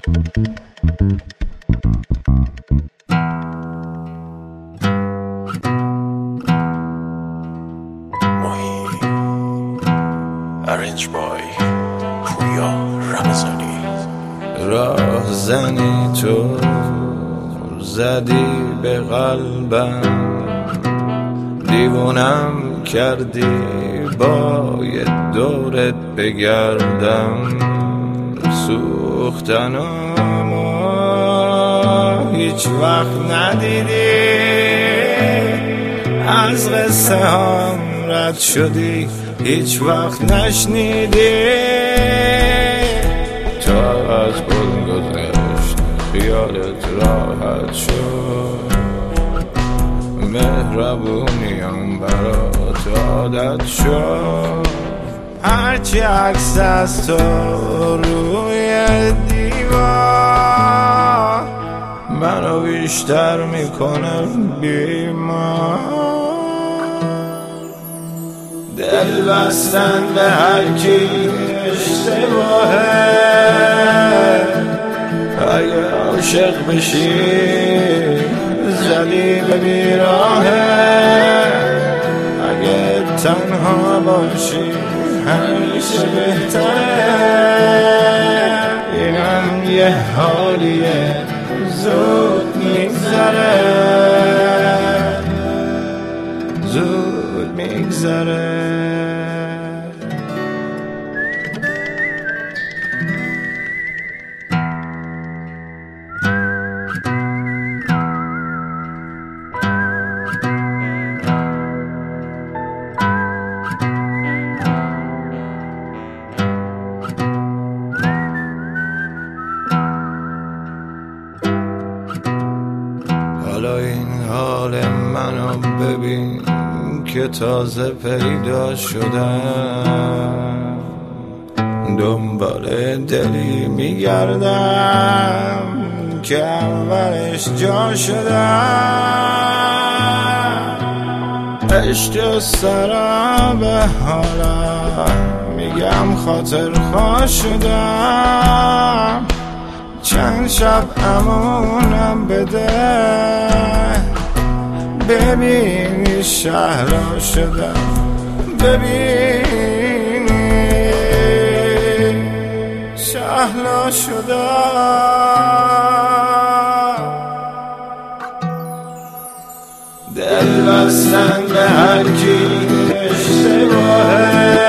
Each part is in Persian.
Arrange boy پویا رمضانی. راه زنی تو زدی به قلبم، دیوونم کردی باید دورت بگردم. سوختنامو هیچ وقت ندیدی، از قصه هم رد شدی هیچ وقت نشنیدی. تا از گل گذشت خیالت راحت شد، مهربونیم برات عادت شد. هرچی عکس از تو روی دیوار منو بیشتر میکنه بیمار. دل بستن به هر کی اشتباهه، اگه عاشق بشی زدی به بیراهه، اگه تنها باشی همیشه بهتره. اینم یه حالیه زود میگذره، زود میگذره. حالا این حال منو ببین که تازه پیدا شدم، دنبال دلی میگردم که اولش جا شدم. عشق سراب حالا میگم خاطر خواه شدم. چند شب امونم بده ببینی شهلا شدم، ببینی شهلا شدم. دل بستن به هر کی اشتباهه،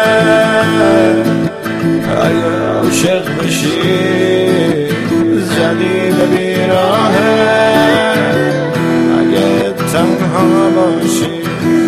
اگه عاشق بشی زدی به بیراهه، اگه تنها باشی